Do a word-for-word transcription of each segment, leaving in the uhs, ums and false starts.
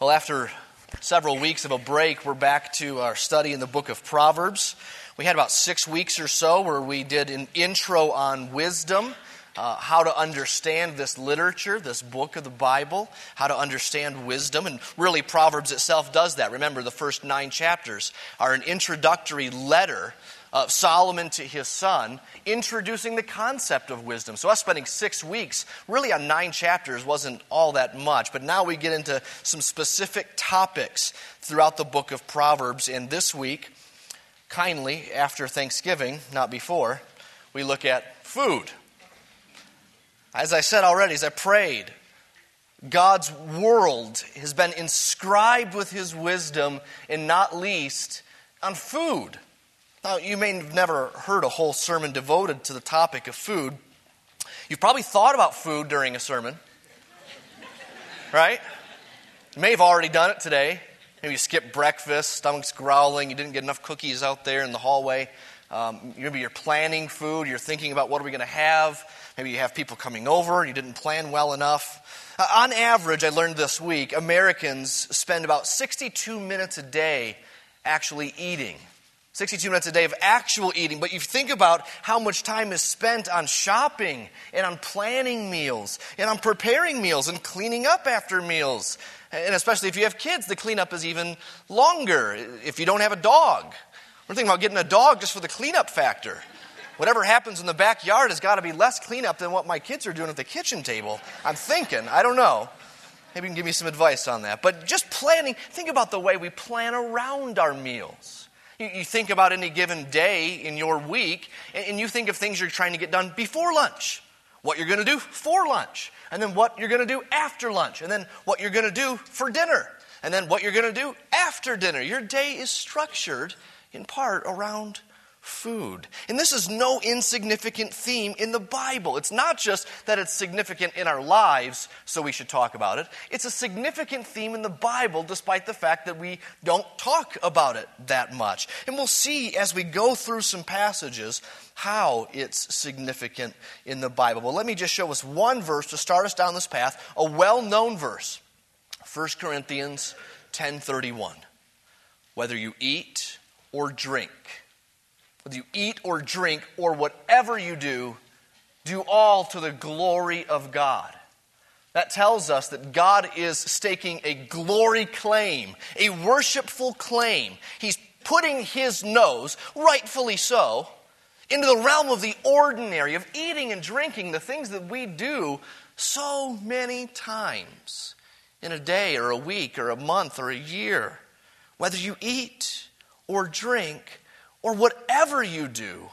Well, after several weeks of a break, we're back to our study in the book of Proverbs. We had about six weeks or so where we did an intro on wisdom, uh, how to understand this literature, this book of the Bible, how to understand wisdom. And really, Proverbs itself does that. Remember, the first nine chapters are an introductory letter of Solomon to his son, introducing the concept of wisdom. So us spending six weeks really on nine chapters wasn't all that much. But now we get into some specific topics throughout the book of Proverbs. And this week, kindly, after Thanksgiving, not before, we look at food. As I said already, as I prayed, God's world has been inscribed with His wisdom, and not least on food. Now, you may have never heard a whole sermon devoted to the topic of food. You've probably thought about food during a sermon, right? You may have already done it today. Maybe you skipped breakfast, stomach's growling, you didn't get enough cookies out there in the hallway. Um, maybe you're planning food, you're thinking about what are we going to have. Maybe you have people coming over, you didn't plan well enough. Uh, on average, I learned this week, Americans spend about sixty-two minutes a day actually eating. sixty-two minutes a day of actual eating, but you think about how much time is spent on shopping and on planning meals and on preparing meals and cleaning up after meals. And especially if you have kids, the cleanup is even longer. If you don't have a dog, we're thinking about getting a dog just for the cleanup factor. Whatever happens in the backyard has got to be less cleanup than what my kids are doing at the kitchen table. I'm thinking, I don't know. Maybe you can give me some advice on that. But just planning, think about the way we plan around our meals. You think about any given day in your week, and you think of things you're trying to get done before lunch, what you're going to do for lunch, and then what you're going to do after lunch, and then what you're going to do for dinner, and then what you're going to do after dinner. Your day is structured in part around food. And this is no insignificant theme in the Bible. It's not just that it's significant in our lives, so we should talk about it. It's a significant theme in the Bible, despite the fact that we don't talk about it that much. And we'll see as we go through some passages how it's significant in the Bible. Well, let me just show us one verse to start us down this path, a well-known verse. First Corinthians ten thirty-one. Whether you eat or drink, whether you eat or drink or whatever you do, do all to the glory of God. That tells us that God is staking a glory claim, a worshipful claim. He's putting His nose, rightfully so, into the realm of the ordinary, of eating and drinking, the things that we do so many times in a day or a week or a month or a year. Whether you eat or drink, or whatever you do,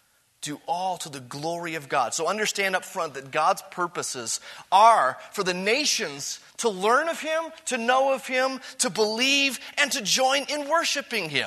do all to the glory of God. So understand up front that God's purposes are for the nations to learn of Him, to know of Him, to believe, and to join in worshiping Him.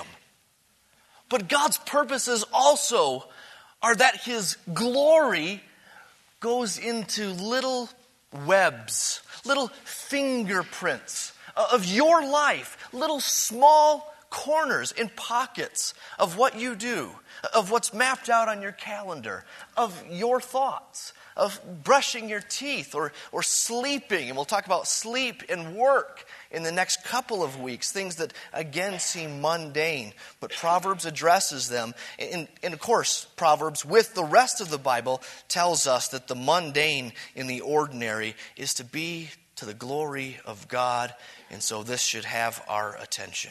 But God's purposes also are that His glory goes into little webs, little fingerprints of your life, little small corners and pockets of what you do, of what's mapped out on your calendar, of your thoughts, of brushing your teeth or, or sleeping. And we'll talk about sleep and work in the next couple of weeks, things that again seem mundane, but Proverbs addresses them. And, and of course, Proverbs, with the rest of the Bible, tells us that the mundane in the ordinary is to be to the glory of God, and so this should have our attention.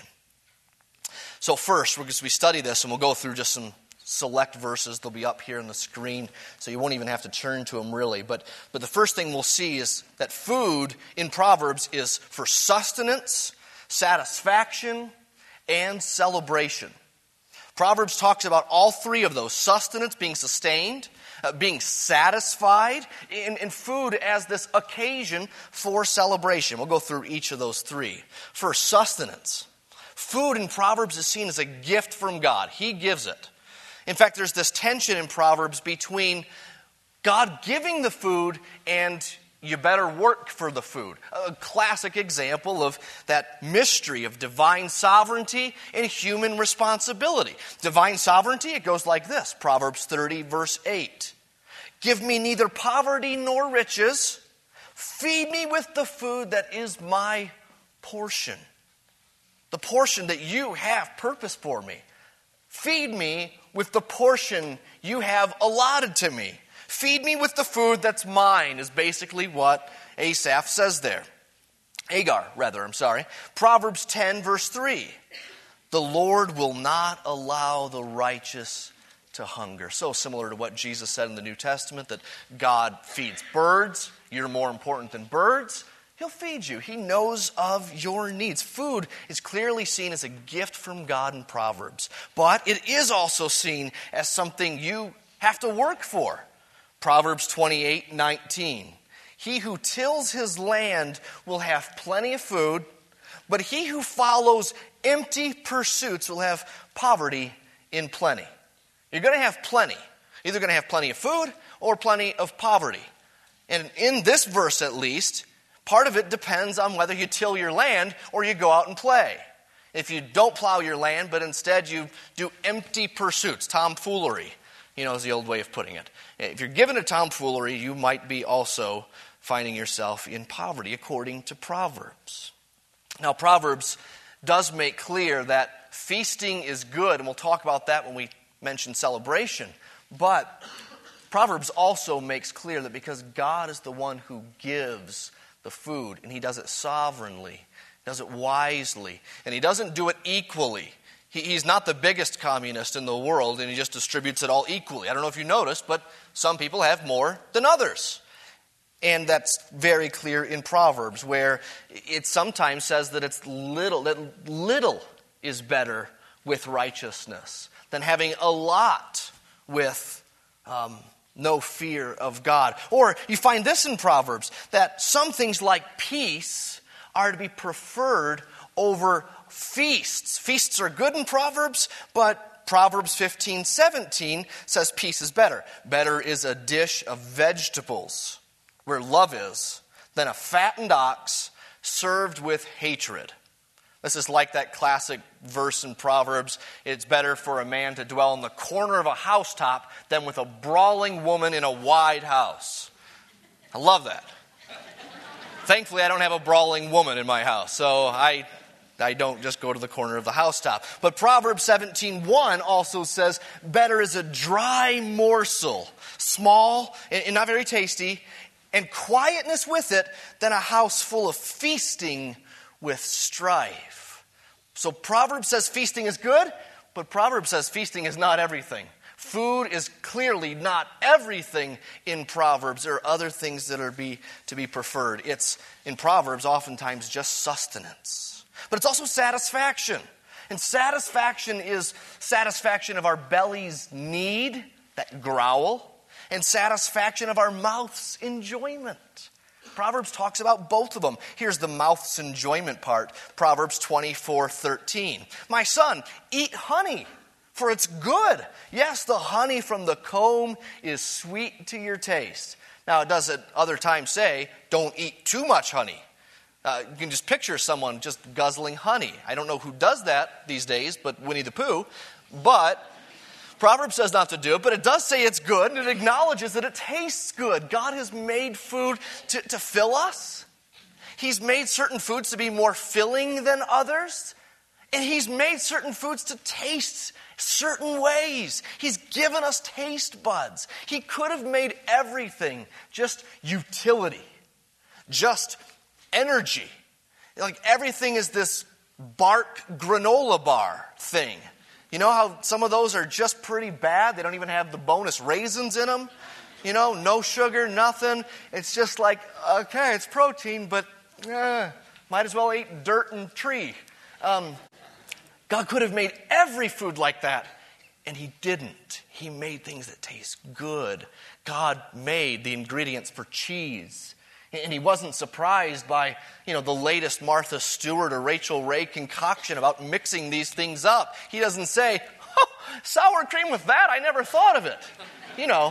So first, as we study this, and we'll go through just some select verses, they'll be up here on the screen, so you won't even have to turn to them really. But, but the first thing we'll see is that food in Proverbs is for sustenance, satisfaction, and celebration. Proverbs talks about all three of those: sustenance, being sustained, uh, being satisfied, and, and food as this occasion for celebration. We'll go through each of those three. First, sustenance. Food in Proverbs is seen as a gift from God. He gives it. In fact, there's this tension in Proverbs between God giving the food and you better work for the food. A classic example of that mystery of divine sovereignty and human responsibility. Divine sovereignty, it goes like this, Proverbs thirty, verse eight. Give me neither poverty nor riches. Feed me with the food that is my portion. The portion that you have purpose for me. Feed me with the portion you have allotted to me. Feed me with the food that's mine, is basically what Asaph says there. Agar, rather, I'm sorry. Proverbs ten, verse three. The Lord will not allow the righteous to hunger. So similar to what Jesus said in the New Testament, that God feeds birds. You're more important than birds. He'll feed you. He knows of your needs. Food is clearly seen as a gift from God in Proverbs. But it is also seen as something you have to work for. Proverbs twenty-eight nineteen. He who tills his land will have plenty of food, but he who follows empty pursuits will have poverty in plenty. You're going to have plenty. Either going to have plenty of food or plenty of poverty. And in this verse at least, part of it depends on whether you till your land or you go out and play. If you don't plow your land, but instead you do empty pursuits, tomfoolery, you know, is the old way of putting it. If you're given to tomfoolery, you might be also finding yourself in poverty, according to Proverbs. Now, Proverbs does make clear that feasting is good, and we'll talk about that when we mention celebration. But Proverbs also makes clear that because God is the one who gives the food, and He does it sovereignly, does it wisely, and He doesn't do it equally. He, he's not the biggest communist in the world, and He just distributes it all equally. I don't know if you noticed, but some people have more than others. And that's very clear in Proverbs, where it sometimes says that it's little, that little is better with righteousness than having a lot with um, no fear of God. Or you find this in Proverbs, that some things like peace are to be preferred over feasts. Feasts are good in Proverbs, but Proverbs fifteen seventeen says peace is better. Better is a dish of vegetables where love is than a fattened ox served with hatred. This is like that classic verse in Proverbs, it's better for a man to dwell in the corner of a housetop than with a brawling woman in a wide house. I love that. Thankfully, I don't have a brawling woman in my house, so I I don't just go to the corner of the housetop. But Proverbs seventeen one also says, better is a dry morsel, small and not very tasty, and quietness with it than a house full of feasting with strife. So Proverbs says feasting is good, but Proverbs says feasting is not everything. Food is clearly not everything in Proverbs. There are other things that are be, to be preferred. It's, in Proverbs, oftentimes just sustenance. But it's also satisfaction. And satisfaction is satisfaction of our belly's need, that growl, and satisfaction of our mouth's enjoyment. Proverbs talks about both of them. Here's the mouth's enjoyment part. Proverbs twenty-four thirteen. My son, eat honey, for it's good. Yes, the honey from the comb is sweet to your taste. Now, it does at other times say, don't eat too much honey. Uh, you can just picture someone just guzzling honey. I don't know who does that these days, but Winnie the Pooh. But Proverbs says not to do it, but it does say it's good, and it acknowledges that it tastes good. God has made food to, to fill us. He's made certain foods to be more filling than others. And He's made certain foods to taste certain ways. He's given us taste buds. He could have made everything just utility, just energy. Like everything is this bark granola bar thing. You know how some of those are just pretty bad? They don't even have the bonus raisins in them. You know, no sugar, nothing. It's just like, okay, it's protein, but eh, might as well eat dirt and tree. Um, God could have made every food like that, and He didn't. He made things that taste good. God made the ingredients for cheese. And He wasn't surprised by, you know, the latest Martha Stewart or Rachel Ray concoction about mixing these things up. He doesn't say, oh, sour cream with that? I never thought of it. You know.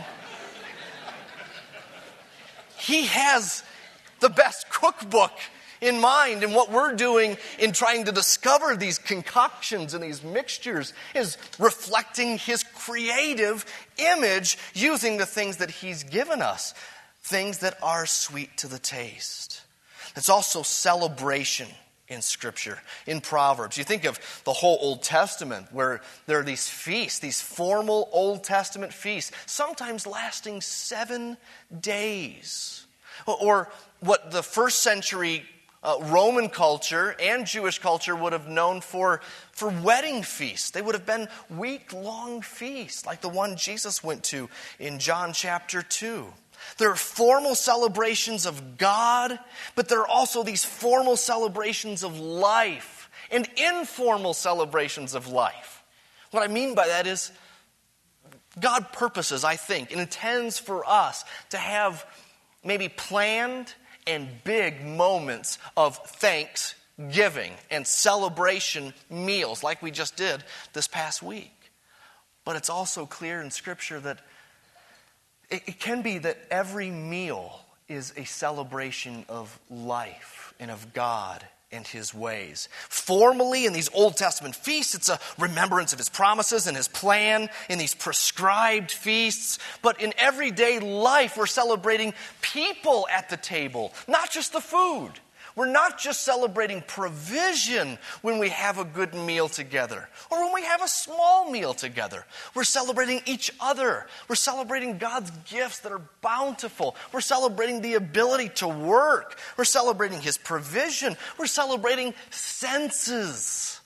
He has the best cookbook in mind, and what we're doing in trying to discover these concoctions and these mixtures is reflecting His creative image using the things that He's given us. Things that are sweet to the taste. It's also celebration. in Scripture, in Proverbs. You think of the whole Old Testament where there are these feasts, these formal Old Testament feasts, sometimes lasting seven days. Or what the first century uh, Roman culture and Jewish culture would have known for, for wedding feasts. They would have been week-long feasts like the one Jesus went to in John chapter two. There are formal celebrations of God, but there are also these formal celebrations of life and informal celebrations of life. What I mean by that is God purposes, I think, and intends for us to have maybe planned and big moments of thanksgiving and celebration meals like we just did this past week. But it's also clear in Scripture that it can be that every meal is a celebration of life and of God and His ways. Formally, in these Old Testament feasts, it's a remembrance of His promises and His plan in these prescribed feasts. But in everyday life, we're celebrating people at the table, not just the food. We're not just celebrating provision when we have a good meal together or when we have a small meal together. We're celebrating each other. We're celebrating God's gifts that are bountiful. We're celebrating the ability to work. We're celebrating His provision. We're celebrating senses.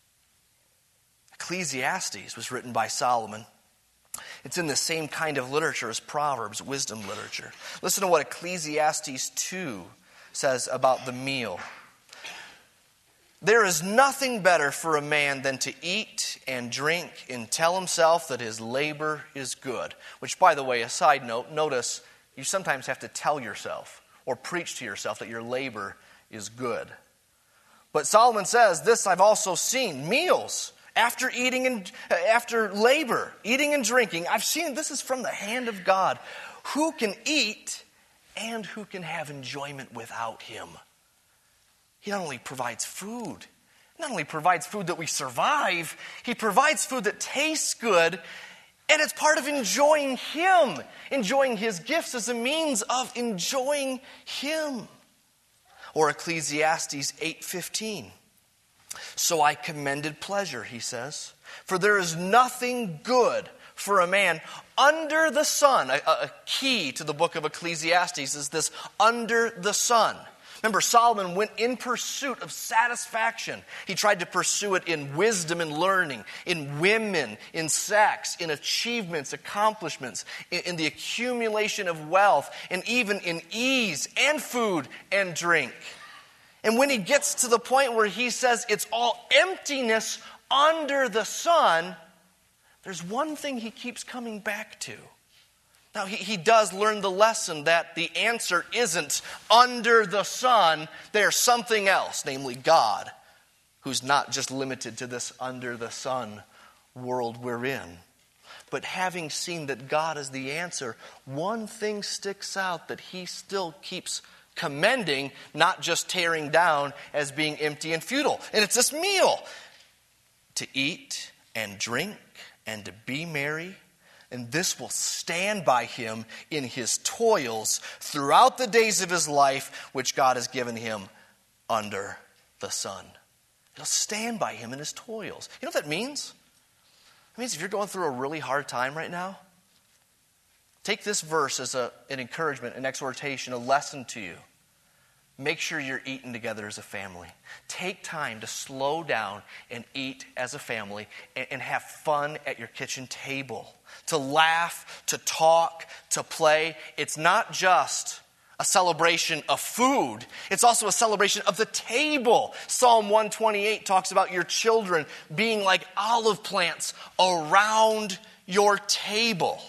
Ecclesiastes was written by Solomon. It's in the same kind of literature as Proverbs, wisdom literature. Listen to what Ecclesiastes two says about the meal. There is nothing better for a man than to eat and drink and tell himself that his labor is good. Which, by the way, a side note, notice you sometimes have to tell yourself or preach to yourself that your labor is good. But Solomon says, this I've also seen, meals after eating and after labor, eating and drinking. I've seen this is from the hand of God. Who can eat and who can have enjoyment without Him? He not only provides food, not only provides food that we survive, He provides food that tastes good, and it's part of enjoying Him. Enjoying His gifts as a means of enjoying Him. Or Ecclesiastes eight fifteen. So I commended pleasure, he says, for there is nothing good for a man under the sun. A, a key to the book of Ecclesiastes is this under the sun. Remember, Solomon went in pursuit of satisfaction. He tried to pursue it in wisdom and learning, in women, in sex, in achievements, accomplishments, in, in the accumulation of wealth, and even in ease and food and drink. And when he gets to the point where he says it's all emptiness under the sun, there's one thing he keeps coming back to. Now, he, he does learn the lesson that the answer isn't under the sun. There's something else, namely God, who's not just limited to this under the sun world we're in. But having seen that God is the answer, one thing sticks out that he still keeps commending, not just tearing down as being empty and futile. And it's this meal. To eat and drink and to be merry, and this will stand by him in his toils throughout the days of his life, which God has given him under the sun. It'll stand by him in his toils. You know what that means? It means if you're going through a really hard time right now, take this verse as a, an encouragement, an exhortation, a lesson to you. Make sure you're eating together as a family. Take time to slow down and eat as a family and, and have fun at your kitchen table. To laugh, to talk, to play. It's not just a celebration of food. It's also a celebration of the table. Psalm one twenty-eight talks about your children being like olive plants around your table.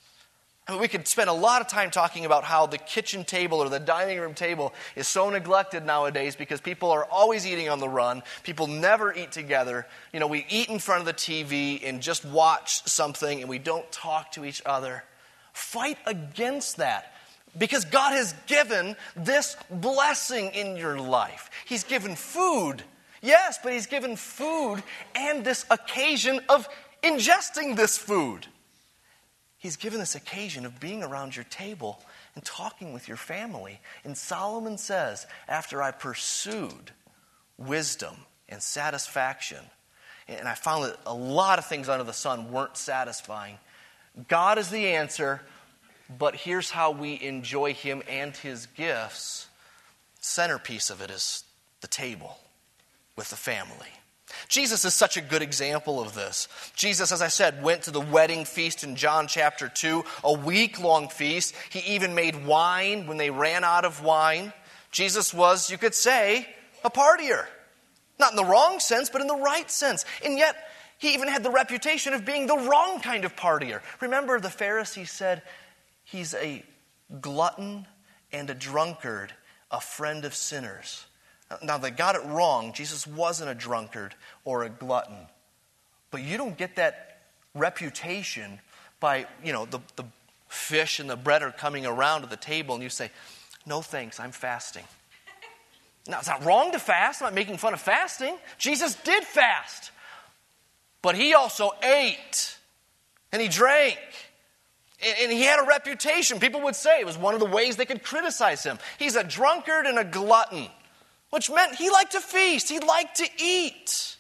I mean, we could spend a lot of time talking about how the kitchen table or the dining room table is so neglected nowadays because people are always eating on the run. People never eat together. You know, we eat in front of the T V and just watch something and we don't talk to each other. Fight against that because God has given this blessing in your life. He's given food, yes, but He's given food and this occasion of ingesting this food. He's given this occasion of being around your table and talking with your family. And Solomon says, after I pursued wisdom and satisfaction. And I found that a lot of things under the sun weren't satisfying. God is the answer, but here's how we enjoy him and his gifts. Centerpiece of it is the table with the family. Jesus is such a good example of this. Jesus, as I said, went to the wedding feast in John chapter two, a week-long feast. He even made wine when they ran out of wine. Jesus was, you could say, a partier. Not in the wrong sense, but in the right sense. And yet, he even had the reputation of being the wrong kind of partier. Remember, the Pharisees said, he's a glutton and a drunkard, a friend of sinners. Now, they got it wrong. Jesus wasn't a drunkard or a glutton. But you don't get that reputation by, you know, the, the fish and the bread are coming around to the table and you say, no thanks, I'm fasting. Now, it's not wrong to fast. I'm not making fun of fasting. Jesus did fast. But he also ate and he drank. And he had a reputation. People would say it was one of the ways they could criticize him. He's a drunkard and a glutton. Which meant he liked to feast. He liked to eat.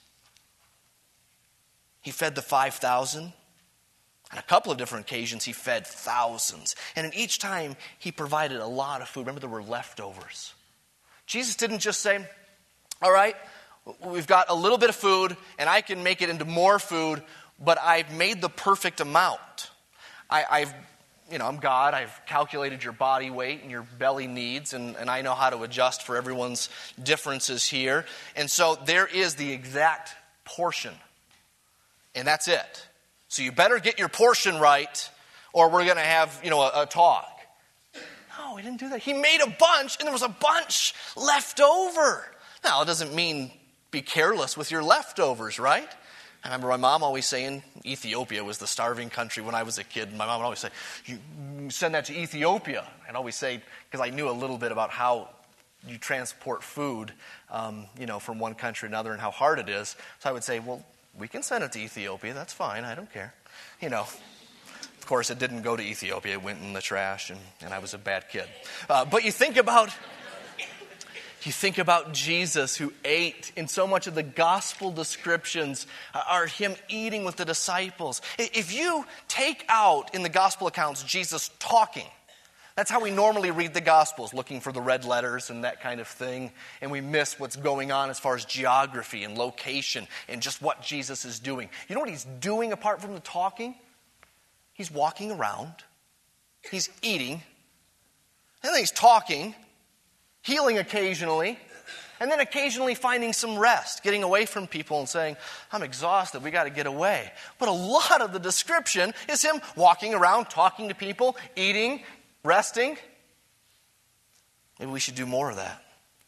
He fed the five thousand. On a couple of different occasions, he fed thousands. And in each time, he provided a lot of food. Remember, there were leftovers. Jesus didn't just say, all right, we've got a little bit of food, and I can make it into more food, but I've made the perfect amount. I, I've You know, I'm God. I've calculated your body weight and your belly needs, and, and I know how to adjust for everyone's differences here. And so there is the exact portion. And that's it. So you better get your portion right, or we're going to have, you know, a, a talk. No, he didn't do that. He made a bunch, and there was a bunch left over. Now, it doesn't mean be careless with your leftovers, right? I remember my mom always saying Ethiopia was the starving country when I was a kid. And my mom would always say, you send that to Ethiopia. I'd always say, because I knew a little bit about how you transport food, um, you know, from one country to another and how hard it is. So I would say, well, we can send it to Ethiopia. That's fine. I don't care. You know, of course, it didn't go to Ethiopia. It went in the trash, and, and I was a bad kid. Uh, but you think about... You think about Jesus, who ate, in so much of the gospel descriptions are him eating with the disciples. If you take out in the gospel accounts Jesus talking, that's how we normally read the gospels, looking for the red letters and that kind of thing, and we miss what's going on as far as geography and location and just what Jesus is doing. You know what he's doing apart from the talking? He's walking around, he's eating, and then he's talking, healing occasionally, and then occasionally finding some rest, getting away from people and saying, I'm exhausted, we got to get away. But a lot of the description is him walking around, talking to people, eating, resting. Maybe we should do more of that.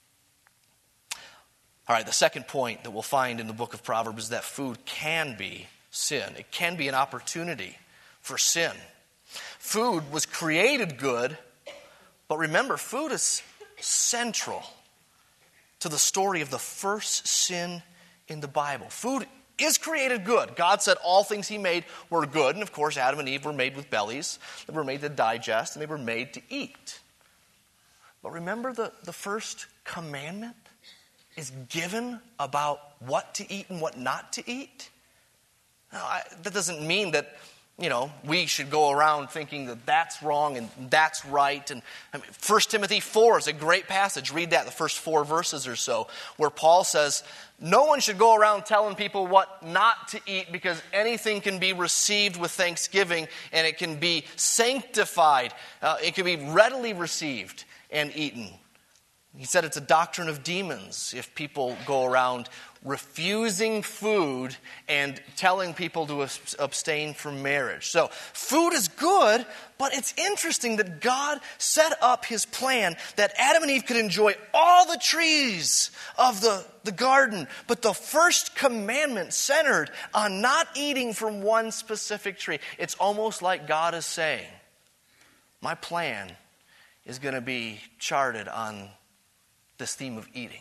All right, the second point that we'll find in the book of Proverbs is that food can be sin. It can be an opportunity for sin. Food was created good, but remember, food is central to the story of the first sin in the Bible. Food is created good. God said all things he made were good. And of course, Adam and Eve were made with bellies. They were made to digest, and they were made to eat. But remember, the, the first commandment is given about what to eat and what not to eat. Now, I, that doesn't mean that, you know, we should go around thinking that that's wrong and that's right. And I mean, First Timothy four is a great passage. Read that, the first four verses or so, where Paul says, no one should go around telling people what not to eat, because anything can be received with thanksgiving and it can be sanctified. Uh, it can be readily received and eaten. He said it's a doctrine of demons if people go around refusing food and telling people to abstain from marriage. So food is good, but it's interesting that God set up his plan that Adam and Eve could enjoy all the trees of the, the garden. But the first commandment centered on not eating from one specific tree. It's almost like God is saying, my plan is going to be charted on this theme of eating.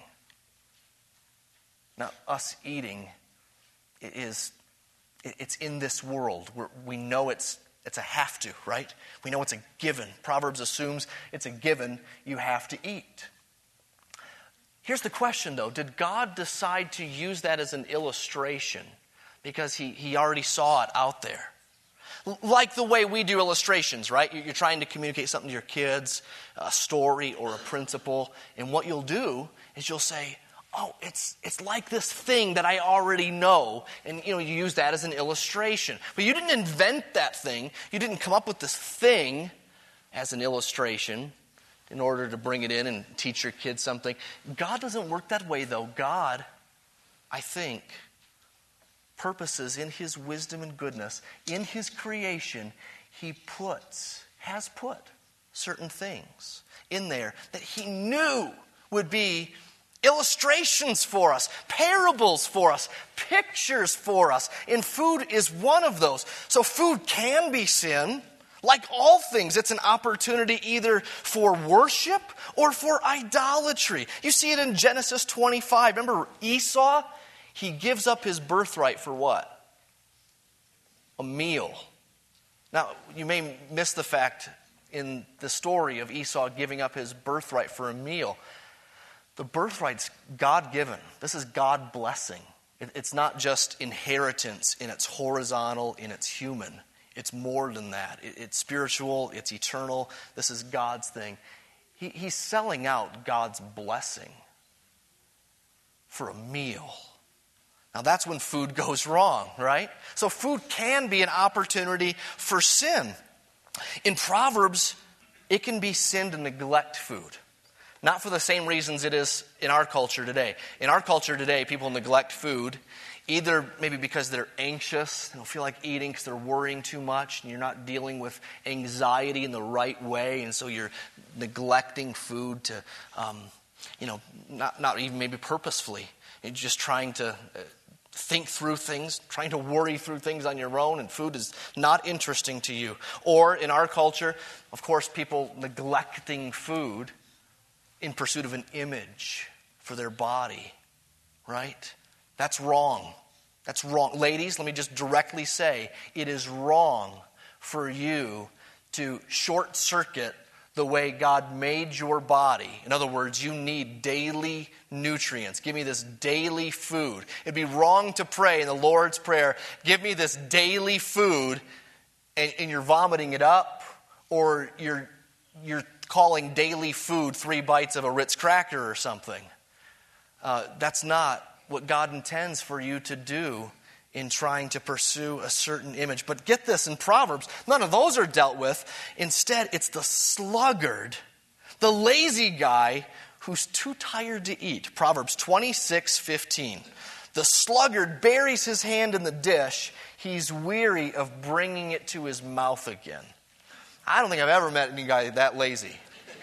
Now, us eating is, it's in this world. We're, we know it's it's a have to, right? We know it's a given. Proverbs assumes it's a given. You have to eat. Here's the question, though. Did God decide to use that as an illustration because he, he already saw it out there? Like the way we do illustrations, right? You're trying to communicate something to your kids, a story or a principle, and what you'll do is you'll say, oh, it's it's like this thing that I already know, and you know you use that as an illustration. But you didn't invent that thing. You didn't come up with this thing as an illustration in order to bring it in and teach your kids something. God doesn't work that way, though. God, I think, purposes in his wisdom and goodness, in his creation, he puts, has put certain things in there that he knew would be illustrations for us, parables for us, pictures for us. And food is one of those. So food can be sin. Like all things, it's an opportunity either for worship or for idolatry. You see it in Genesis twenty-five. Remember Esau? He gives up his birthright for what? A meal. Now, you may miss the fact in the story of Esau giving up his birthright for a meal. The birthright's God-given. This is God blessing. It's not just inheritance in its horizontal, in its human. It's more than that. It's spiritual. It's eternal. This is God's thing. He, he's selling out God's blessing for a meal. Now that's when food goes wrong, right? So food can be an opportunity for sin. In Proverbs, it can be sin to neglect food. Not for the same reasons it is in our culture today. In our culture today, people neglect food. Either maybe because they're anxious, they don't feel like eating because they're worrying too much, and you're not dealing with anxiety in the right way, and so you're neglecting food to, um, you know, not, not even maybe purposefully. You're just trying to uh, think through things, trying to worry through things on your own, and food is not interesting to you. Or in our culture, of course, people neglecting food in pursuit of an image for their body, right? That's wrong. That's wrong. Ladies, let me just directly say, it is wrong for you to short circuit the way God made your body. In other words, you need daily nutrients. Give me this daily food. It'd be wrong to pray in the Lord's Prayer, give me this daily food, and, and you're vomiting it up, or you're you're calling daily food three bites of a Ritz cracker or something. Uh, that's not what God intends for you to do in trying to pursue a certain image. But get this, in Proverbs, none of those are dealt with. Instead, it's the sluggard, the lazy guy who's too tired to eat. Proverbs twenty-six fifteen. The sluggard buries his hand in the dish. He's weary of bringing it to his mouth again. I don't think I've ever met any guy that lazy.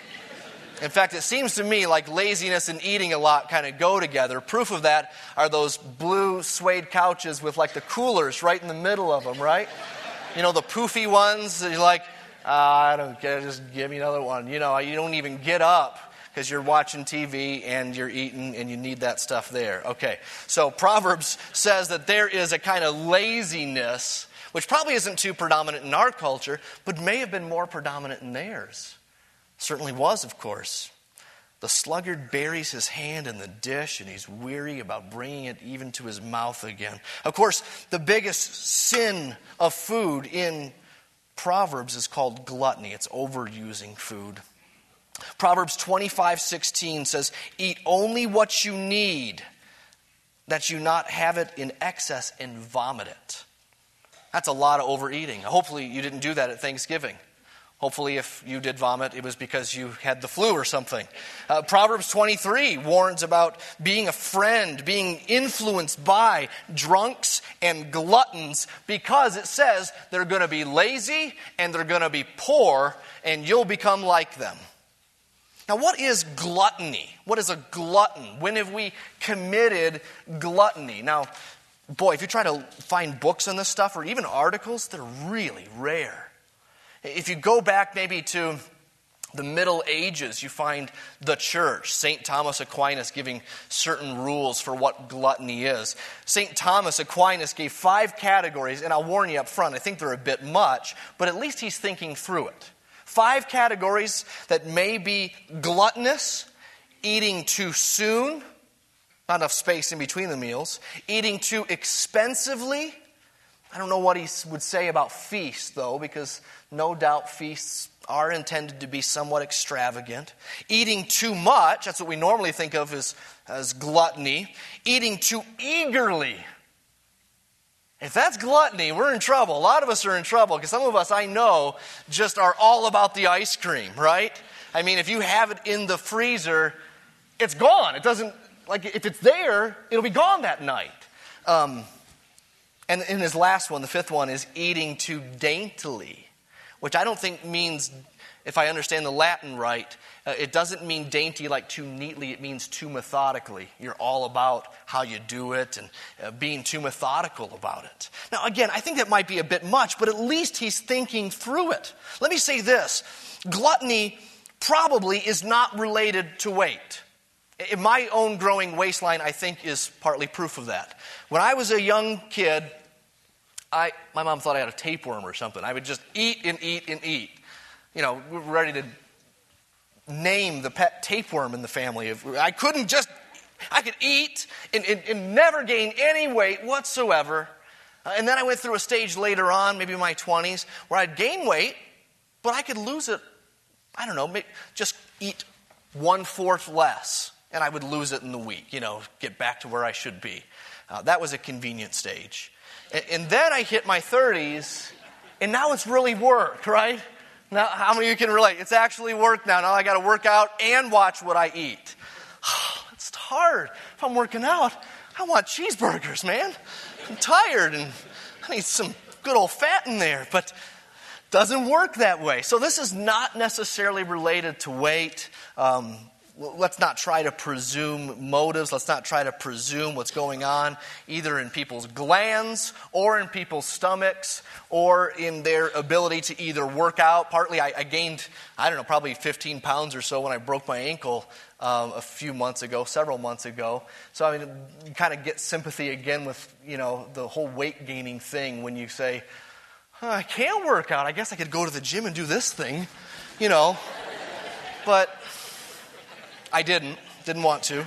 In fact, it seems to me like laziness and eating a lot kind of go together. Proof of that are those blue suede couches with like the coolers right in the middle of them, right? You know, the poofy ones that you're like, oh, I don't care, just give me another one. You know, you don't even get up because you're watching T V and you're eating and you need that stuff there. Okay, so Proverbs says that there is a kind of laziness, which probably isn't too predominant in our culture, but may have been more predominant in theirs. Certainly was, of course. The sluggard buries his hand in the dish, and he's weary about bringing it even to his mouth again. Of course, the biggest sin of food in Proverbs is called gluttony. It's overusing food. Proverbs twenty-five sixteen says, eat only what you need, that you not have it in excess and vomit it. That's a lot of overeating. Hopefully you didn't do that at Thanksgiving. Hopefully if you did vomit, it was because you had the flu or something. Uh, Proverbs twenty-three warns about being a friend, being influenced by drunks and gluttons, because it says they're going to be lazy and they're going to be poor and you'll become like them. Now, what is gluttony? What is a glutton? When have we committed gluttony? Now, boy, if you try to find books on this stuff or even articles, they're really rare. If you go back maybe to the Middle Ages, you find the church, Saint Thomas Aquinas giving certain rules for what gluttony is. Saint Thomas Aquinas gave five categories, and I'll warn you up front, I think they're a bit much, but at least he's thinking through it. Five categories that may be gluttonous eating too soon, not enough space in between the meals, eating too expensively. I don't know what he would say about feasts, though, because no doubt feasts are intended to be somewhat extravagant. Eating too much, that's what we normally think of as, as gluttony. Eating too eagerly. If that's gluttony, we're in trouble. A lot of us are in trouble, because some of us, I know, just are all about the ice cream, right? I mean, if you have it in the freezer, it's gone. It doesn't, like, if it's there, it'll be gone that night. Um, and in his last one, the fifth one, is eating too daintily, which I don't think means, if I understand the Latin right, uh, it doesn't mean dainty like too neatly. It means too methodically. You're all about how you do it and uh, being too methodical about it. Now, again, I think that might be a bit much, but at least he's thinking through it. Let me say this. Gluttony probably is not related to weight. In my own growing waistline, I think, is partly proof of that. When I was a young kid, I my mom thought I had a tapeworm or something. I would just eat and eat and eat. You know, we were ready to name the pet tapeworm in the family. If I couldn't just, I could eat and, and, and never gain any weight whatsoever. Uh, and then I went through a stage later on, maybe in my twenties, where I'd gain weight, but I could lose it, I don't know, maybe just eat one-fourth less. And I would lose it in the week, you know, get back to where I should be. Uh, that was a convenient stage. And, and then I hit my thirties, and now it's really work, right? Now, how many of you can relate? It's actually work now. Now I got to work out and watch what I eat. It's hard. If I'm working out, I want cheeseburgers, man. I'm tired, and I need some good old fat in there. But it doesn't work that way. So this is not necessarily related to weight. Um, Let's not try to presume motives. Let's not try to presume what's going on either in people's glands or in people's stomachs or in their ability to either work out. Partly I, I gained, I don't know, probably fifteen pounds or so when I broke my ankle um, a few months ago, several months ago. So I mean, you kind of get sympathy again with, you know, the whole weight gaining thing when you say, oh, I can't work out. I guess I could go to the gym and do this thing, you know. But I didn't. Didn't want to.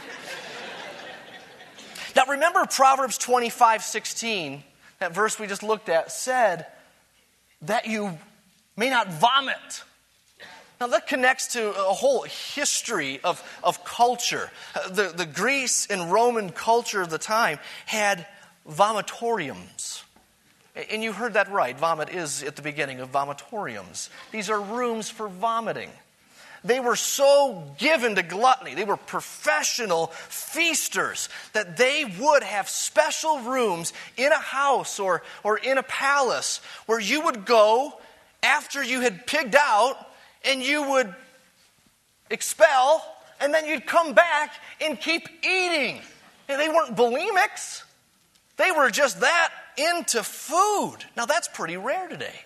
Now remember Proverbs twenty-five sixteen, that verse we just looked at, said that you may not vomit. Now that connects to a whole history of, of culture. The, the Greece and Roman culture of the time had vomitoriums. And you heard that right. Vomit is at the beginning of vomitoriums. These are rooms for vomiting. They were so given to gluttony. They were professional feasters that they would have special rooms in a house or, or in a palace where you would go after you had pigged out and you would expel, and then you'd come back and keep eating. And they weren't bulimics. They were just that into food. Now that's pretty rare today.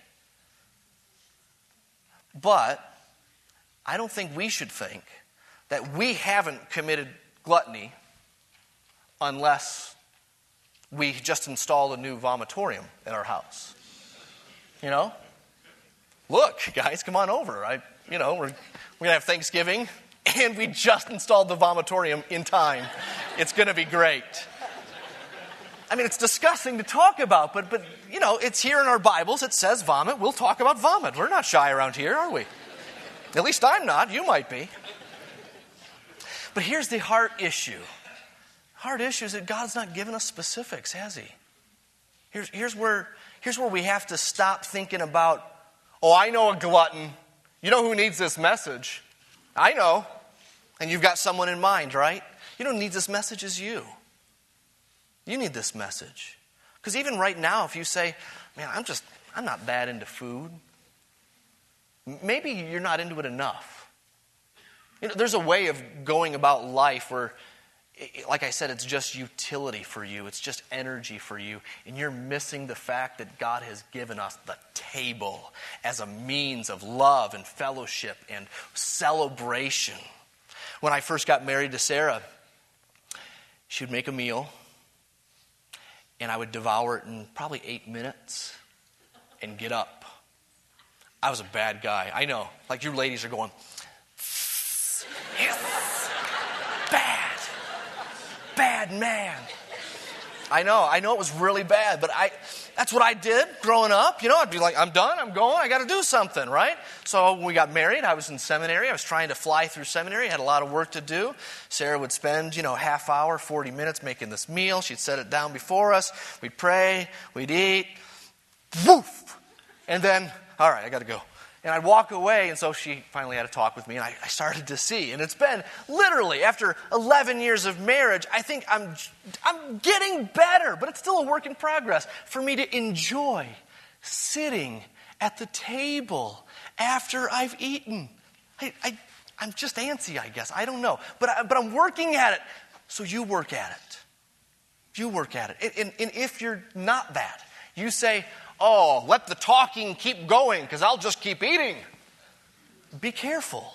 But I don't think we should think that we haven't committed gluttony unless we just installed a new vomitorium at our house. You know? Look, guys, come on over. I, you know, we're, we're going to have Thanksgiving, and we just installed the vomitorium in time. It's going to be great. I mean, it's disgusting to talk about, but, but, you know, it's here in our Bibles. It says vomit. We'll talk about vomit. We're not shy around here, are we? At least I'm not. You might be. But here's the heart issue. Heart issue is that God's not given us specifics, has He? Here's, here's, where, here's where we have to stop thinking about, oh, I know a glutton. You know who needs this message? I know. And you've got someone in mind, right? You don't need this message as you. You need this message. Because even right now, if you say, man, I'm just, I'm not that into food. Maybe you're not into it enough. You know, there's a way of going about life where, like I said, it's just utility for you. It's just energy for you. And you're missing the fact that God has given us the table as a means of love and fellowship and celebration. When I first got married to Sarah, she would make a meal, and I would devour it in probably eight minutes and get up. I was a bad guy. I know. Like you ladies are going, yes. bad man. I know, I know it was really bad, but I that's what I did growing up. You know, I'd be like, I'm done, I'm going, I got to do something, right? So when we got married, I was in seminary. I was trying to fly through seminary. I had a lot of work to do. Sarah would spend, you know, half hour, forty minutes making this meal. She'd set it down before us. We'd pray, we'd eat, woof! And then, all right, I got to go. And I'd walk away, and so she finally had a talk with me, and I, I started to see. And it's been literally, after eleven years of marriage, I think I'm, I'm getting better, but it's still a work in progress for me to enjoy sitting at the table after I've eaten. I, I, I'm just antsy, I guess. I don't know. But, I, but I'm working at it. So you work at it. You work at it. And, and if you're not that, you say, oh, let the talking keep going because I'll just keep eating. Be careful.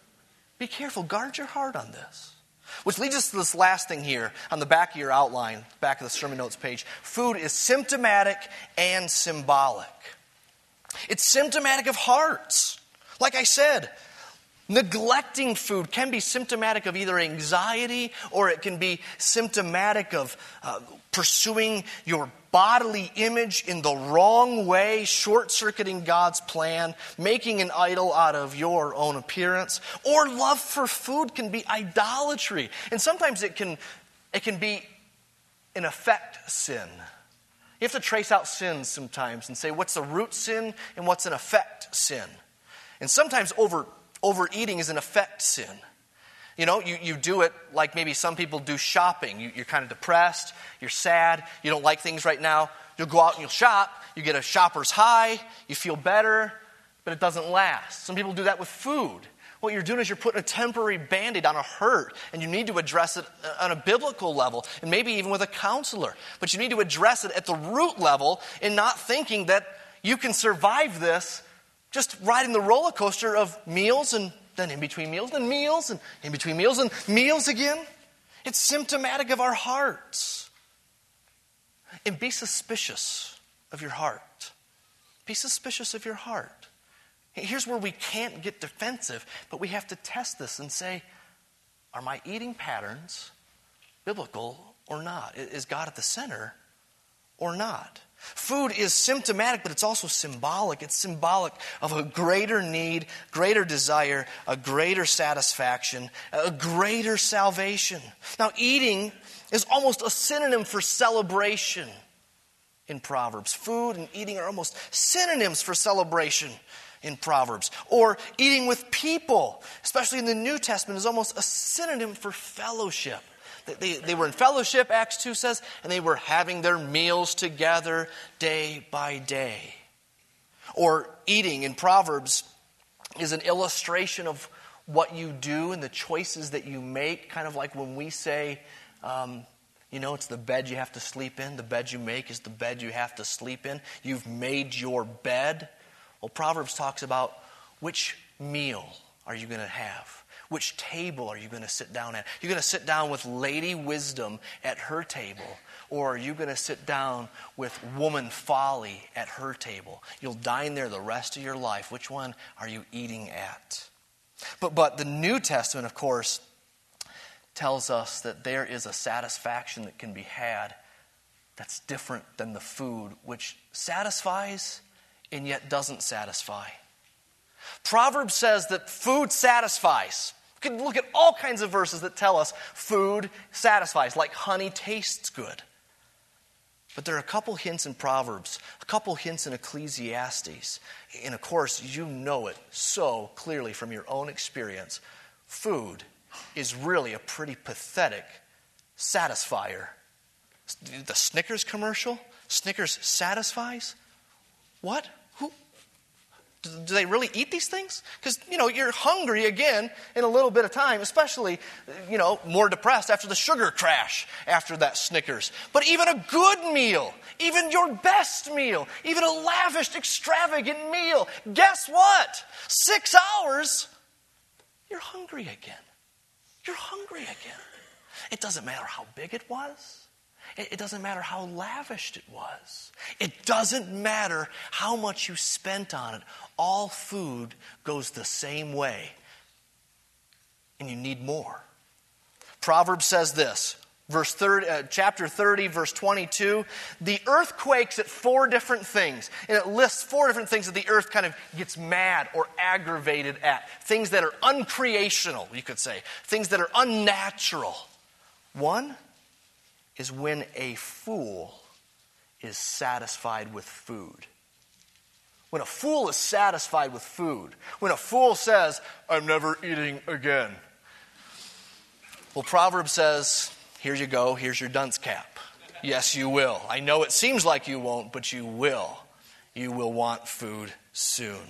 Be careful. Guard your heart on this. Which leads us to this last thing here on the back of your outline, back of the sermon notes page. Food is symptomatic and symbolic. It's symptomatic of hearts. Like I said, neglecting food can be symptomatic of either anxiety or it can be symptomatic of uh, pursuing your bodily image in the wrong way, short-circuiting God's plan, making an idol out of your own appearance. Or love for food can be idolatry. And sometimes it can, it can be an effect sin. You have to trace out sins sometimes and say what's the root sin and what's an effect sin. And sometimes over overeating is an effect sin. You know, you, you do it like maybe some people do shopping. You, you're kind of depressed, you're sad, you don't like things right now. You'll go out and you'll shop, you get a shopper's high, you feel better, but it doesn't last. Some people do that with food. What you're doing is you're putting a temporary Band-Aid on a hurt, and you need to address it on a biblical level, and maybe even with a counselor. But you need to address it at the root level and not thinking that you can survive this just riding the roller coaster of meals and then in between meals, then meals, and in between meals, and meals again. It's symptomatic of our hearts. And be suspicious of your heart. Be suspicious of your heart. Here's where we can't get defensive, but we have to test this and say, are my eating patterns biblical or not? Is God at the center or not? Food is symptomatic, but it's also symbolic. It's symbolic of a greater need, greater desire, a greater satisfaction, a greater salvation. Now, eating is almost a synonym for celebration in Proverbs. Food and eating are almost synonyms for celebration in Proverbs. Or eating with people, especially in the New Testament, is almost a synonym for fellowship. They, they were in fellowship, Acts two says, and they were having their meals together day by day. Or eating in Proverbs is an illustration of what you do and the choices that you make. Kind of like when we say, um, you know, it's the bed you have to sleep in. The bed you make is the bed you have to sleep in. You've made your bed. Well, Proverbs talks about which meal are you going to have? Which table are you going to sit down at? You're going to sit down with Lady Wisdom at her table, or are you going to sit down with Woman Folly at her table? You'll dine there the rest of your life. Which one are you eating at? But, but the New Testament, of course, tells us that there is a satisfaction that can be had that's different than the food, which satisfies and yet doesn't satisfy. Proverbs says that food satisfies. We can look at all kinds of verses that tell us food satisfies, like honey tastes good. But there are a couple hints in Proverbs, a couple hints in Ecclesiastes. And of course, you know it so clearly from your own experience. Food is really a pretty pathetic satisfier. The Snickers commercial? Snickers satisfies? What? Who? Do they really eat these things? Because, you know, you're hungry again in a little bit of time, especially, you know, more depressed after the sugar crash after that Snickers. But even a good meal, even your best meal, even a lavish, extravagant meal, guess what? Six hours, you're hungry again. You're hungry again. It doesn't matter how big it was. It doesn't matter how lavished it was. It doesn't matter how much you spent on it. All food goes the same way. And you need more. Proverbs says this, Verse thirty, uh, chapter thirty, verse twenty-two, the earth quakes at four different things. And it lists four different things that the earth kind of gets mad or aggravated at. Things that are uncreational, you could say. Things that are unnatural. One is when a fool is satisfied with food. When a fool is satisfied with food. When a fool says, I'm never eating again. Well, Proverbs says, here you go, here's your dunce cap. Yes, you will. I know it seems like you won't, but you will. You will want food soon.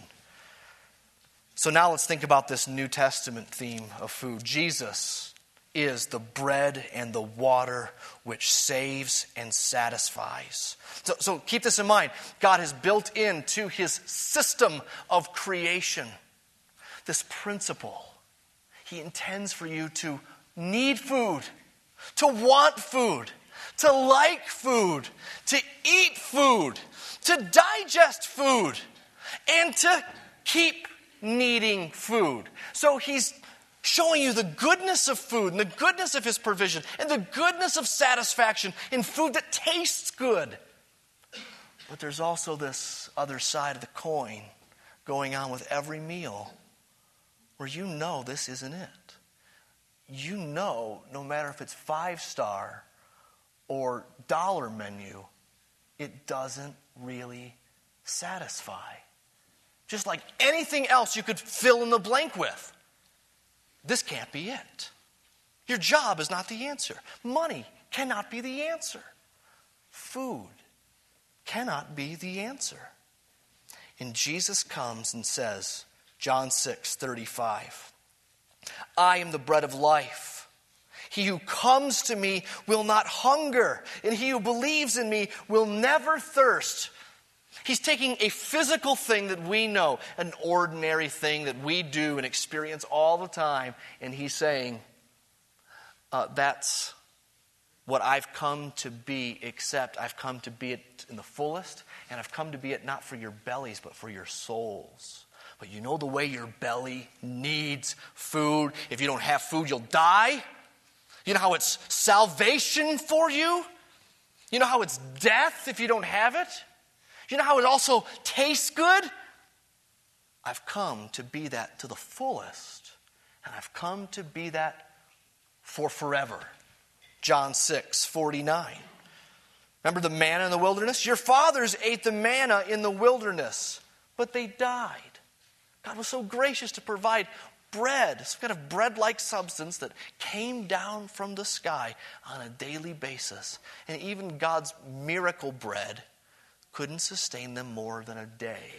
So now let's think about this New Testament theme of food. Jesus is the bread and the water which saves and satisfies. So, so keep this in mind. God has built into his system of creation this principle. He intends for you to need food, to want food, to like food, to eat food, to digest food, and to keep needing food. So he's showing you the goodness of food and the goodness of his provision and the goodness of satisfaction in food that tastes good. But there's also this other side of the coin going on with every meal where you know this isn't it. You know, no matter if it's five-star or dollar menu, it doesn't really satisfy. Just like anything else you could fill in the blank with. This can't be it. Your job is not the answer. Money cannot be the answer. Food cannot be the answer. And Jesus comes and says, John six thirty-five, I am the bread of life. He who comes to me will not hunger, and he who believes in me will never thirst. He's taking a physical thing that we know, an ordinary thing that we do and experience all the time, and he's saying, uh, that's what I've come to be, except I've come to be it in the fullest, and I've come to be it not for your bellies, but for your souls. But you know the way your belly needs food? If you don't have food, you'll die. You know how it's salvation for you? You know how it's death if you don't have it? You know how it also tastes good? I've come to be that to the fullest. And I've come to be that for forever. John six forty-nine. Remember the manna in the wilderness? Your fathers ate the manna in the wilderness, but they died. God was so gracious to provide bread, some kind of bread-like substance that came down from the sky on a daily basis. And even God's miracle bread couldn't sustain them more than a day.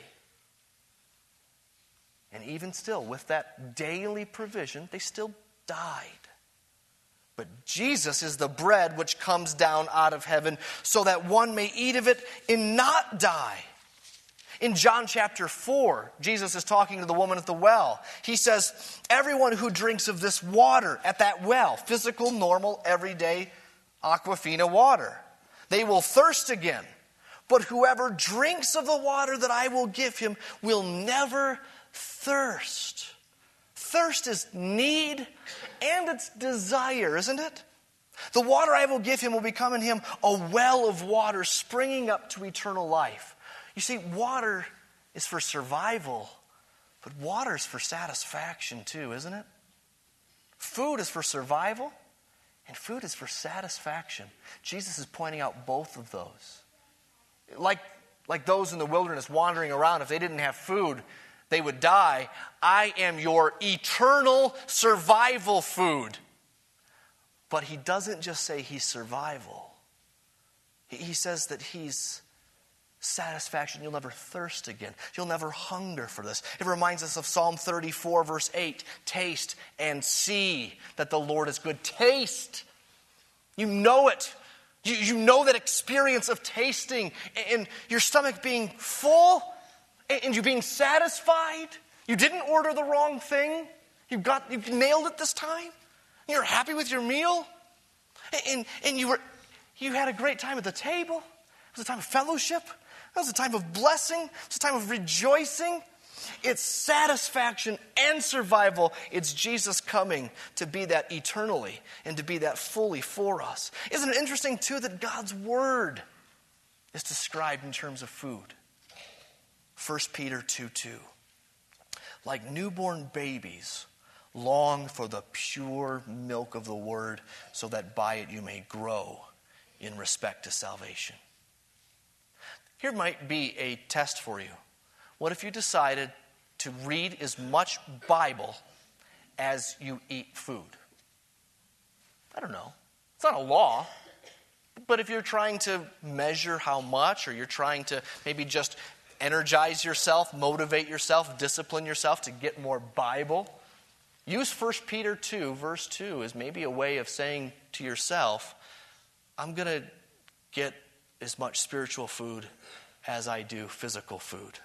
And even still, with that daily provision, they still died. But Jesus is the bread which comes down out of heaven so that one may eat of it and not die. In John chapter four, Jesus is talking to the woman at the well. He says, everyone who drinks of this water at that well, physical, normal, everyday Aquafina water, they will thirst again. But whoever drinks of the water that I will give him will never thirst. Thirst is need and it's desire, isn't it? The water I will give him will become in him a well of water springing up to eternal life. You see, water is for survival, but water is for satisfaction too, isn't it? Food is for survival, and food is for satisfaction. Jesus is pointing out both of those. Like, like those in the wilderness wandering around, if they didn't have food, they would die. I am your eternal survival food. But he doesn't just say he's survival. He, he says that he's satisfaction. You'll never thirst again. You'll never hunger for this. It reminds us of Psalm thirty-four, verse eight. Taste and see that the Lord is good. Taste. You know it. You, you know that experience of tasting and your stomach being full and you being satisfied. You didn't order the wrong thing. You got, you nailed it this time. You're happy with your meal. And, and you were, you had a great time at the table. It was a time of fellowship. It was a time of blessing. It was a time of rejoicing. It's satisfaction and survival. It's Jesus coming to be that eternally and to be that fully for us. Isn't it interesting, too, that God's Word is described in terms of food? First Peter two two. Like newborn babies, long for the pure milk of the Word, so that by it you may grow in respect to salvation. Here might be a test for you. What if you decided to read as much Bible as you eat food? I don't know. It's not a law. But if you're trying to measure how much, or you're trying to maybe just energize yourself, motivate yourself, discipline yourself to get more Bible, use First Peter two, verse two as maybe a way of saying to yourself, I'm going to get as much spiritual food as I do physical food.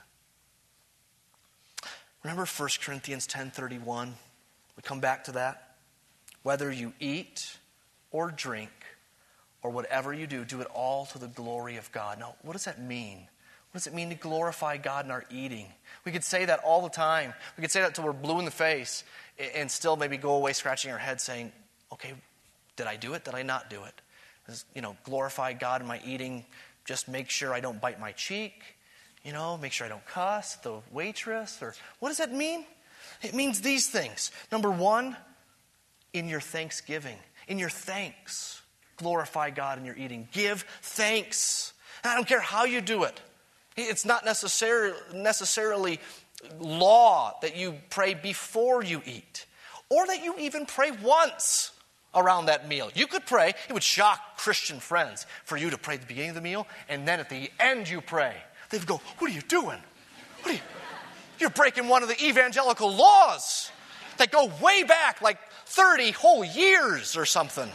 Remember First Corinthians ten thirty-one? We come back to that. Whether you eat or drink or whatever you do, do it all to the glory of God. Now, what does that mean? What does it mean to glorify God in our eating? We could say that all the time. We could say that until we're blue in the face and still maybe go away scratching our head saying, okay, did I do it? Did I not do it? Does, you know, glorify God in my eating, just make sure I don't bite my cheek, you know, make sure I don't cuss at the waitress, or what does that mean? It means these things. Number one, in your thanksgiving, in your thanks, glorify God in your eating. Give thanks. And I don't care how you do it. It's not necessarily necessarily law that you pray before you eat, or that you even pray once around that meal. You could pray. It would shock Christian friends for you to pray at the beginning of the meal, and then at the end you pray. They would go, what are you doing? What are you? You're breaking one of the evangelical laws that go way back, like thirty whole years or something.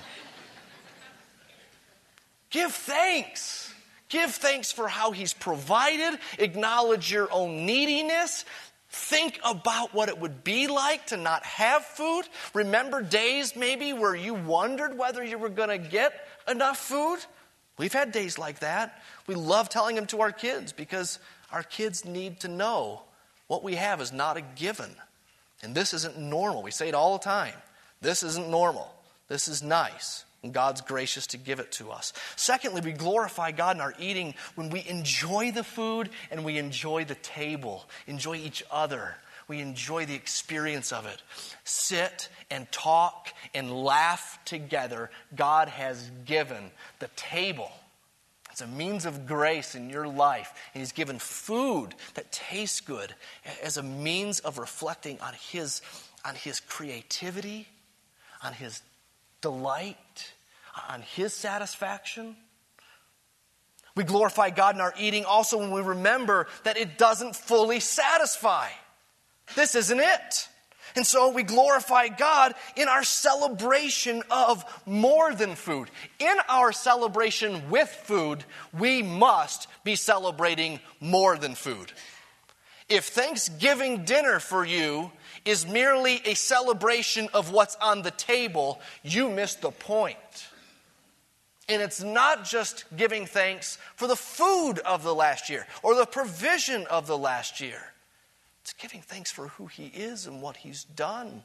Give thanks. Give thanks for how He's provided. Acknowledge your own neediness. Think about what it would be like to not have food. Remember days maybe where you wondered whether you were going to get enough food. We've had days like that. We love telling them to our kids because our kids need to know what we have is not a given. And this isn't normal. We say it all the time. This isn't normal. This is nice. And God's gracious to give it to us. Secondly, we glorify God in our eating when we enjoy the food and we enjoy the table, enjoy each other. We enjoy the experience of it. Sit and talk and laugh together. God has given the table as a means of grace in your life. And He's given food that tastes good as a means of reflecting on His, on His creativity, on His delight, on His satisfaction. We glorify God in our eating also when we remember that it doesn't fully satisfy. This isn't it. And so we glorify God in our celebration of more than food. In our celebration with food, we must be celebrating more than food. If Thanksgiving dinner for you is merely a celebration of what's on the table, you miss the point. And it's not just giving thanks for the food of the last year or the provision of the last year. It's giving thanks for who He is and what He's done.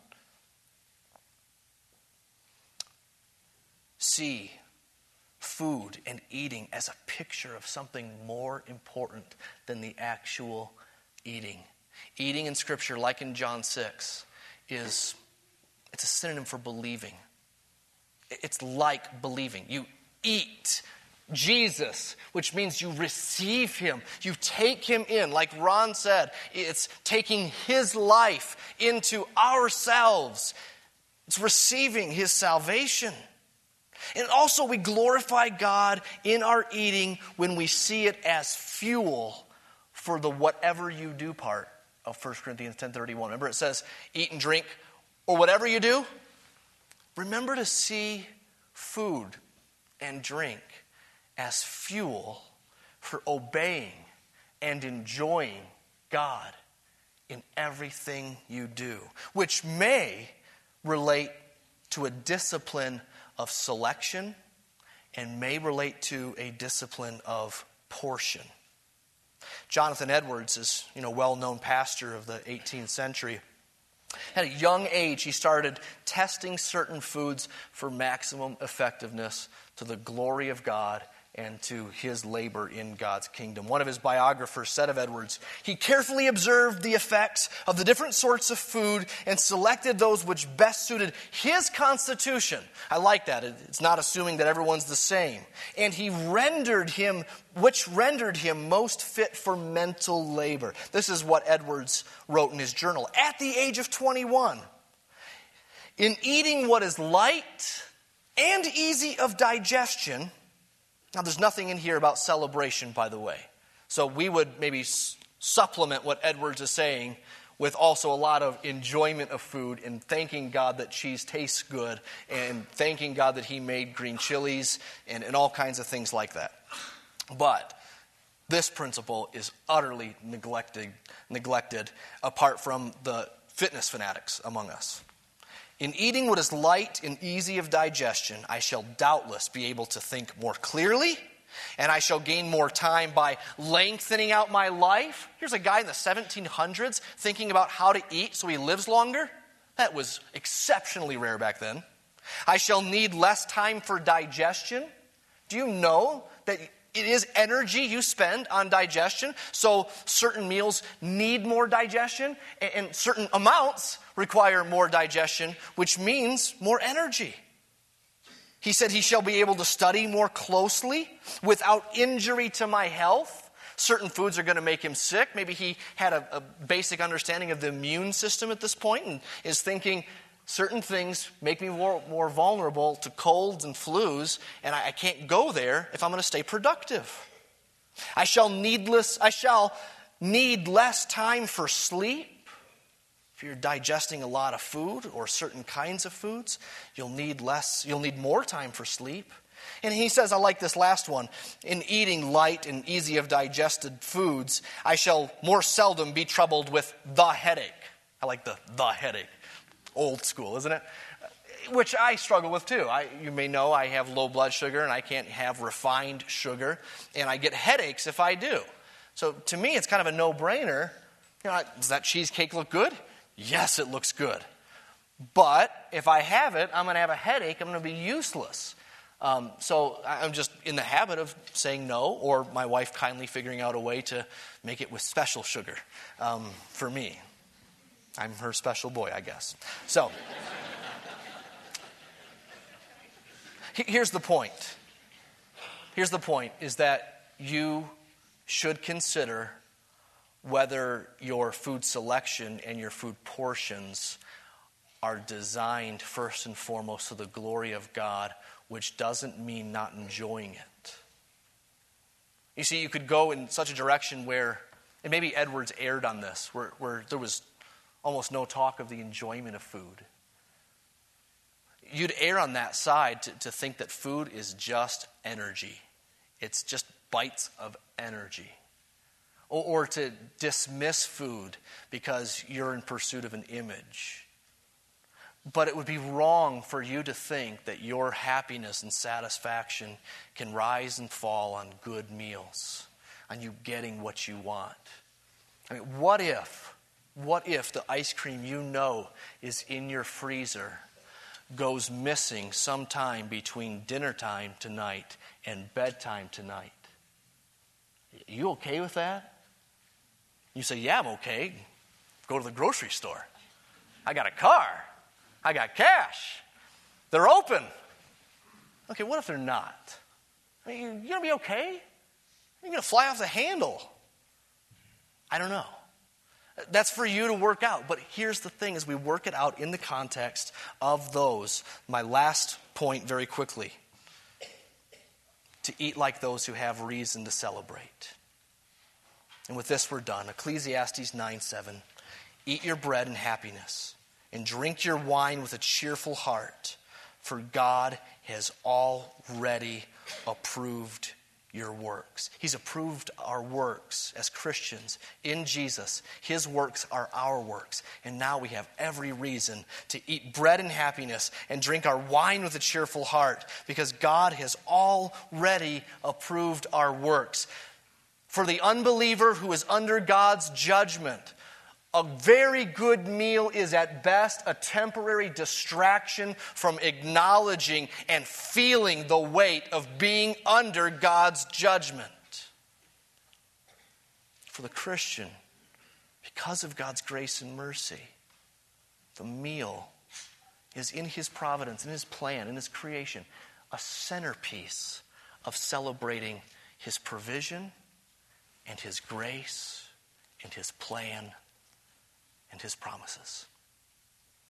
See food and eating as a picture of something more important than the actual eating. Eating in Scripture, like in John six, is it's a synonym for believing. It's like believing. You eat Jesus, which means you receive Him. You take Him in. Like Ron said, it's taking His life into ourselves. It's receiving His salvation. And also we glorify God in our eating when we see it as fuel for the whatever you do part of First Corinthians ten thirty-one. Remember it says, eat and drink, or whatever you do. Remember to see food and drink as fuel for obeying and enjoying God in everything you do, which may relate to a discipline of selection and may relate to a discipline of portion. Jonathan Edwards is, you know, well-known pastor of the eighteenth century. At a young age, he started testing certain foods for maximum effectiveness to the glory of God and to his labor in God's kingdom. One of his biographers said of Edwards, he carefully observed the effects of the different sorts of food and selected those which best suited his constitution. I like that. It's not assuming that everyone's the same. And he rendered him, which rendered him most fit for mental labor. This is what Edwards wrote in his journal. At the age of twenty-one, in eating what is light and easy of digestion. Now, there's nothing in here about celebration, by the way. So we would maybe s- supplement what Edwards is saying with also a lot of enjoyment of food and thanking God that cheese tastes good and thanking God that he made green chilies and, and all kinds of things like that. But this principle is utterly neglected, neglected apart from the fitness fanatics among us. In eating what is light and easy of digestion, I shall doubtless be able to think more clearly, and I shall gain more time by lengthening out my life. Here's a guy in the seventeen hundreds thinking about how to eat so he lives longer. That was exceptionally rare back then. I shall need less time for digestion. Do you know that it is energy you spend on digestion? So certain meals need more digestion, and certain amounts require more digestion, which means more energy. He said he shall be able to study more closely without injury to my health. Certain foods are going to make him sick. Maybe he had a, a basic understanding of the immune system at this point and is thinking, certain things make me more, more vulnerable to colds and flus, and I, I can't go there if I'm going to stay productive. I shall needless, I shall need less time for sleep. If you're digesting a lot of food or certain kinds of foods, you'll need less, you'll need more time for sleep. And he says, I like this last one. In eating light and easy of digested foods, I shall more seldom be troubled with the headache. I like the the headache. Old school, isn't it? Which I struggle with too. I, you may know I have low blood sugar and I can't have refined sugar, and I get headaches if I do. So to me, it's kind of a no-brainer. You know, does that cheesecake look good? Yes, it looks good. But if I have it, I'm going to have a headache. I'm going to be useless. Um, so I'm just in the habit of saying no, or my wife kindly figuring out a way to make it with special sugar um, for me. I'm her special boy, I guess. So, here's the point. Here's the point, is that you should consider whether your food selection and your food portions are designed first and foremost to the glory of God, which doesn't mean not enjoying it. You see, you could go in such a direction where, and maybe Edwards erred on this, where, where there was almost no talk of the enjoyment of food. You'd err on that side to, to think that food is just energy. It's just bites of energy. Or, or to dismiss food because you're in pursuit of an image. But it would be wrong for you to think that your happiness and satisfaction can rise and fall on good meals, on you getting what you want. I mean, what if What if the ice cream you know is in your freezer goes missing sometime between dinner time tonight and bedtime tonight? Are you okay with that? You say, yeah, I'm okay. Go to the grocery store. I got a car. I got cash. They're open. Okay, what if they're not? I mean, you're going to be okay? You're going to fly off the handle. I don't know. That's for you to work out. But here's the thing, as we work it out in the context of those, my last point very quickly, to eat like those who have reason to celebrate. And with this we're done. Ecclesiastes nine seven. Eat your bread in happiness and drink your wine with a cheerful heart, for God has already approved your works. He's approved our works as Christians in Jesus. His works are our works. And now we have every reason to eat bread in happiness and drink our wine with a cheerful heart, because God has already approved our works. For the unbeliever who is under God's judgment, a very good meal is at best a temporary distraction from acknowledging and feeling the weight of being under God's judgment. For the Christian, because of God's grace and mercy, the meal is in His providence, in His plan, in His creation, a centerpiece of celebrating His provision and His grace and His plan and His promises.